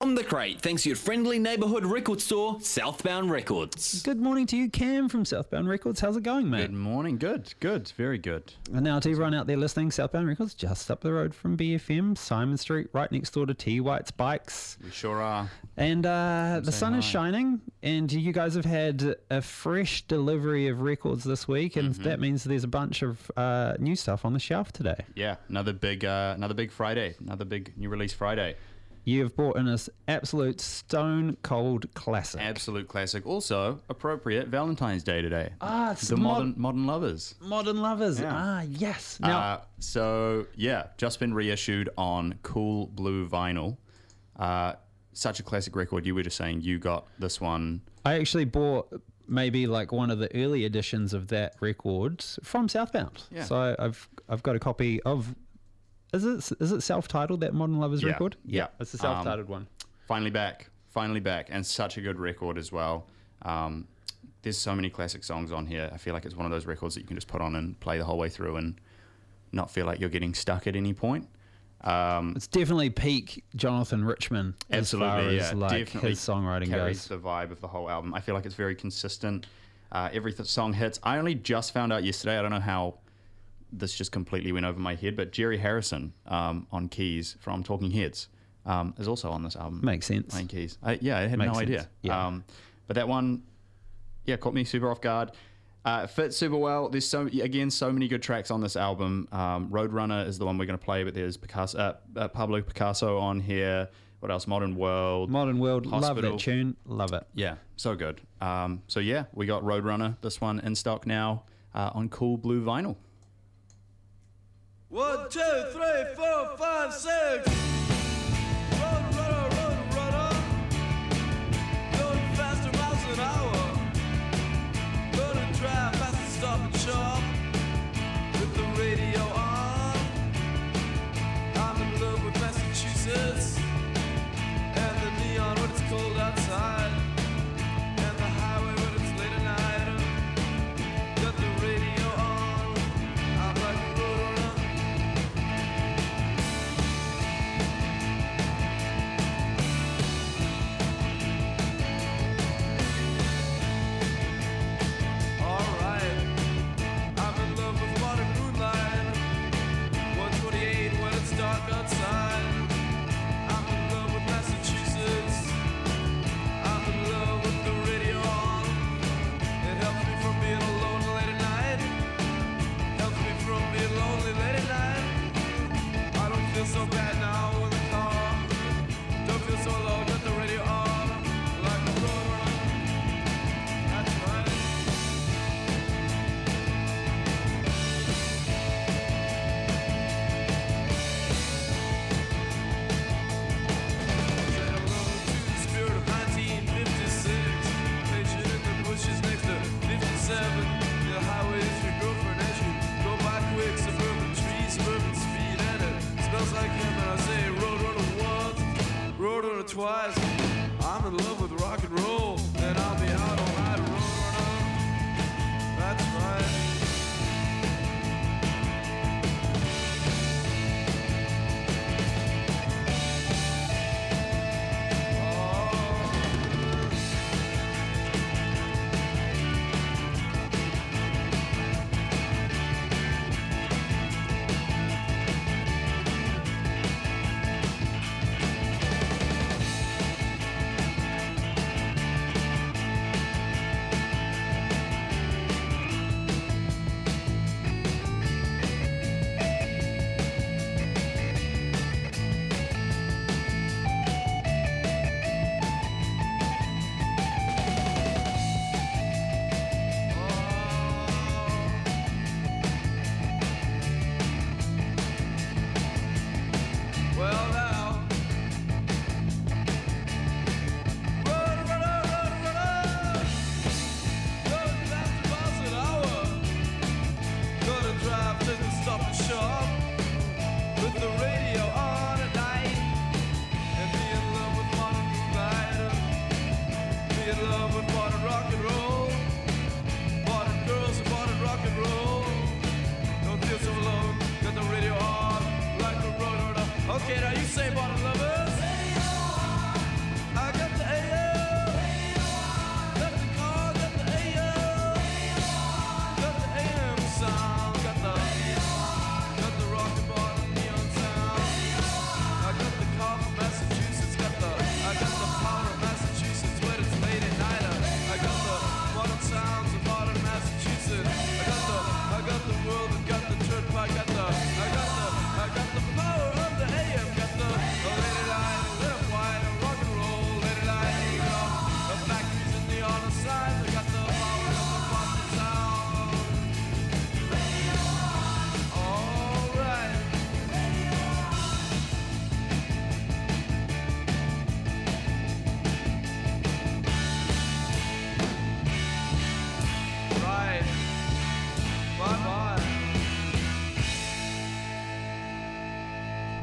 On the Crate, thanks to your friendly neighbourhood record store, Southbound Records. Good morning to you, Cam from Southbound Records. How's it going, mate? Good morning. Good. Very good. And now to everyone out there listening, Southbound Records just up the road from BFM, Simon Street, right next door to T. White's Bikes. We sure are. And the sun is hi. shining, and you guys have had a fresh delivery of records this week, and that means there's a bunch of new stuff on the shelf today. Yeah, another big Friday, another big new release Friday. You have brought in this absolute stone cold classic. Absolute classic. Also appropriate Valentine's Day today. It's the modern lovers. Modern Lovers. Yeah. Yes. Now, Just been reissued on cool blue vinyl. Such a classic record. You were just saying you got this one. I actually bought maybe like one of the early editions of that record from Southbound. Yeah. So I've got a copy of. Is it self-titled, that Modern Lovers Yeah. record? Yeah. It's a self-titled one. Finally back, and such a good record as well. There's so many classic songs on here. I feel like it's one of those records that you can just put on and play the whole way through and not feel like you're getting stuck at any point. It's definitely peak Jonathan Richman Absolutely, as far as definitely his songwriting carries goes. the vibe of the whole album. I feel like it's very consistent. Every song hits. I only just found out yesterday. I don't know how this just completely went over my head, but Jerry Harrison on keys from Talking Heads is also on this album. Makes sense. Playing keys. I had Makes no sense. idea. Yeah. But that one, caught me super off guard. Fits super well. There's so many good tracks on this album. Roadrunner is the one we're going to play, but there's Pablo Picasso on here. What else? Modern World. Modern World. Love Hospital. that tune. Love it. Yeah, so good. We got Roadrunner, this one in stock now on cool blue vinyl. 1, 2, 3, 4, 5, 6. Roadrunner, going faster miles an hour. Gonna drive fast and stop and shop with the radio on. I'm in love with Massachusetts and the neon when it's cold outside, and the highway when it's late at night. Got the radio on. I'm like a roadrunner. Alright, I'm in love with modern moonlight. 128 when it's dark outside. I'm in love with Massachusetts. I'm in love with the radio on. It helps me from being alone late at night. Helps me from being lonely late at night. I don't feel so bad now in the car. Don't feel so alone with the radio on. Like a roadrunner. That's right. Say hello to the spirit of 1956. Pictured in the bushes next to 57. The highway is your girlfriend as you go by quick. Suburban trees, suburban speed, and it smells like him. And I say roadrunner once, roadrunner twice. I'm in love with rock and roll, and I'll be out all night, roadrunner. That's right.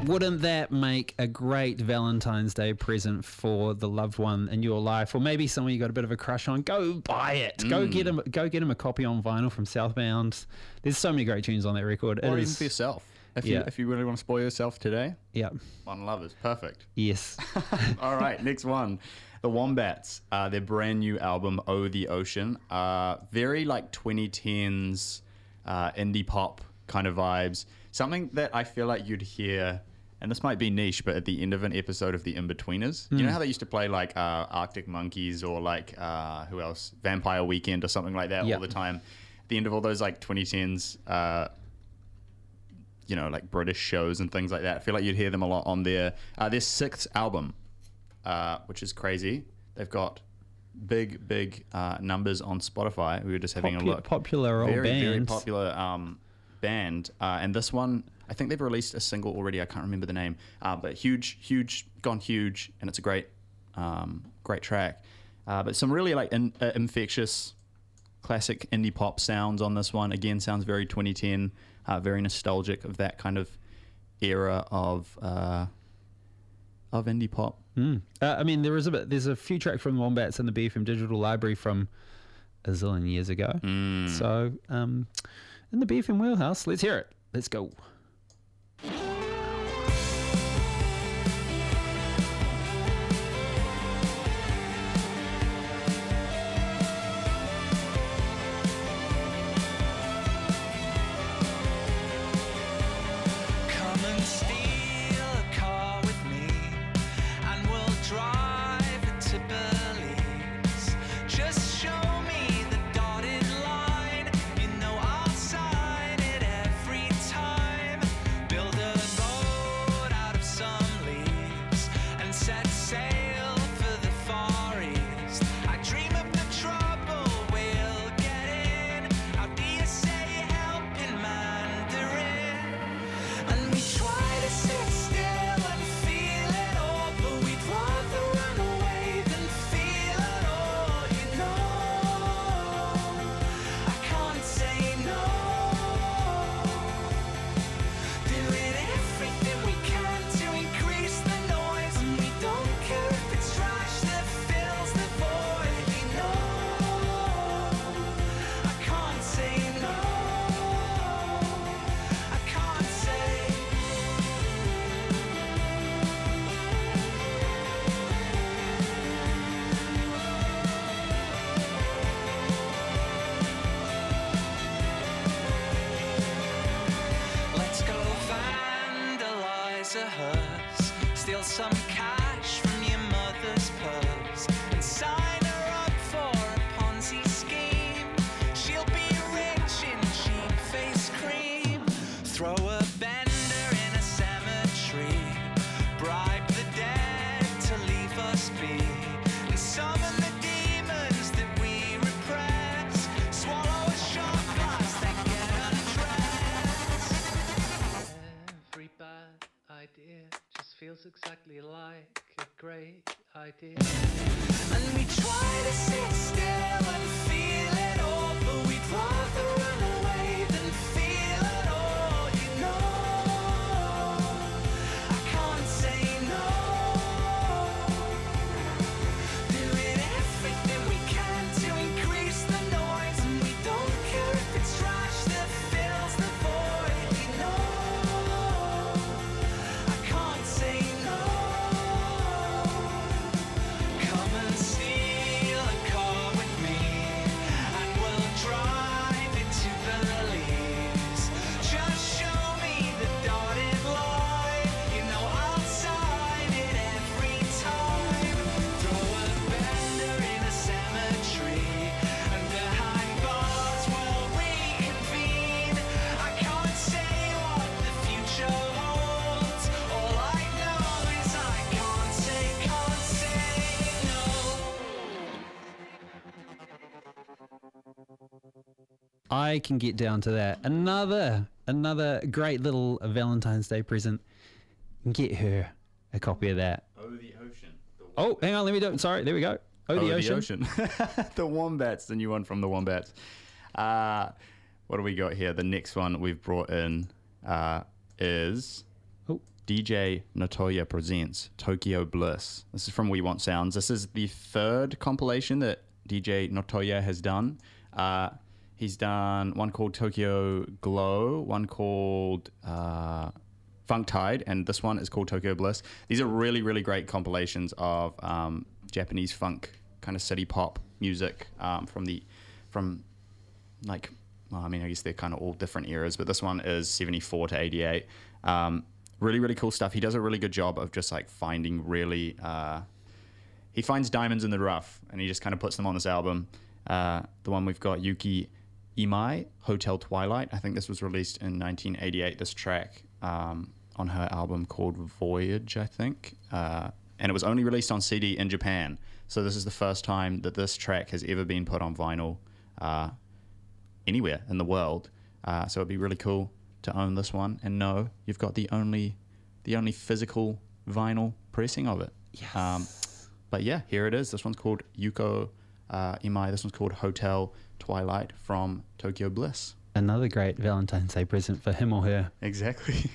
Wouldn't that make a great Valentine's Day present for the loved one in your life, or maybe someone you got a bit of a crush on? Go buy it. Go get him a copy on vinyl from Southbound. There's so many great tunes on that record. Or even for yourself. If you really want to spoil yourself today. Yeah. One Lovers. Perfect. Yes. All right, next one. The Wombats. Their brand new album, Oh the Ocean. Very like 2010s indie pop kind of vibes. Something that I feel like you'd hear, and this might be niche, but at the end of an episode of The In-Betweeners. You know how they used to play like Arctic Monkeys or like, who else? Vampire Weekend or something like that all the time. At the end of all those like 2010s, like British shows and things like that. I feel like you'd hear them a lot on their 6th album, which is crazy. They've got big numbers on Spotify. We were just having a look. Popular old Very bands. popular band. And this one, I think they've released a single already. I can't remember the name. But gone huge, and it's a great track. But some really like infectious classic indie pop sounds on this one. Again, sounds very 2010, very nostalgic of that kind of era of indie pop. I mean, there's a few tracks from the Wombats in the BFM Digital Library from a zillion years ago. So, in the BFM wheelhouse, let's hear it. Let's go. Come and steal a car with me, and we'll drive it to Belize. Just show me the dotted line. You know I'll sign it every time. Build a boat out of some leaves and set sail for the Far East. I dream of the trouble we'll get in. How do you say help in Mandarin? And we try to sit still and feel it all, but we'd rather run away than feel it all, you know. I can't say no. Doing everything we can to increase the noise, and we don't care if it's trash that fills the void, you know. I can't say no. I can't say. Let's go vandalize a hearse, steal some cash from your mother's purse, and sign her up for a Ponzi scheme. She'll be rich in cheap face cream. Throw a bender in a cemetery, bribe the dead to leave us be, and summon the demons that we repress. Swallow a shot glass, then get undressed. Every bad idea just feels exactly like a great idea. And we try to sit still and feel it all, but we'd rather run away than feel it all, you know. I can't say no. Doing everything we can to increase the noise, and we don't care if it's trash that fills the void, you know. I can't say no. Come and steal a car with me, and we'll drive it to Belize. Just show me the dotted line. You know I'll sign it every time. Throw a bender in a cemetery, and behind bars we'll reconvene. I can't say what the future holds. All I know is I can't say no. I can get down to that. Another great little Valentine's Day present. Get her a copy of that. Oh, the Ocean. Oh, hang on, let me do it. Sorry, there we go. Oh, the Ocean. The Wombats, the new one from the Wombats. What do we got here? The next one we've brought in is DJ Notoya presents Tokyo Bliss. This is from We Want Sounds. This is the third compilation that DJ Notoya has done. He's done one called Tokyo Glow, one called Funk Tide, and this one is called Tokyo Bliss. These are really, really great compilations of Japanese funk kind of city pop music I guess they're kind of all different eras, but this one is 74 to 88. Really, really cool stuff. He does a really good job of just like finding he finds diamonds in the rough, and he just kind of puts them on this album. The one we've got, Yuki Imai, Hotel Twilight. I think this was released in 1988, this track, on her album called Voyage, I think. And it was only released on CD in Japan. So this is the first time that this track has ever been put on vinyl anywhere in the world. So it'd be really cool to own this one and know you've got the only physical vinyl pressing of it. Yes. But yeah, here it is. This one's called Yuko Imai. This one's called Hotel Twilight from Tokyo Bliss. Another great Valentine's Day present for him or her. Exactly.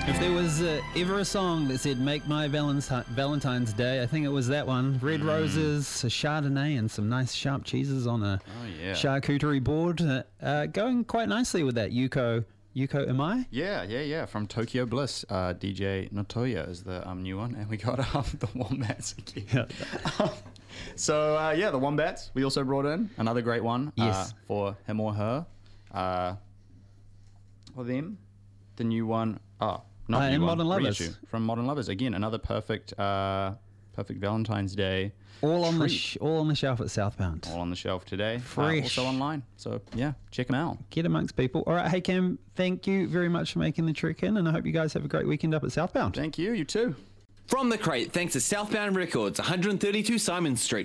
If there was ever a song that said "Make my Valentine's Day," I think it was that one. Red roses, a Chardonnay, and some nice sharp cheeses on a charcuterie board. Going quite nicely with that. Yuko Imai? Yeah. From Tokyo Bliss, DJ Notoya is the new one, and we got the Wombats again. So the Wombats we also brought in another great one. Yes. For him or her. For them, the new one. Not new and one, Modern Lovers. reissue from Modern Lovers again. Another perfect Valentine's Day. All on treat. all on the shelf at Southbound. All on the shelf today. Fresh. Also online. So yeah, check them out. Get amongst people. All right, hey Cam, thank you very much for making the trek in, and I hope you guys have a great weekend up at Southbound. Thank you. You too. From the crate, thanks to Southbound Records, 132 Simon Street.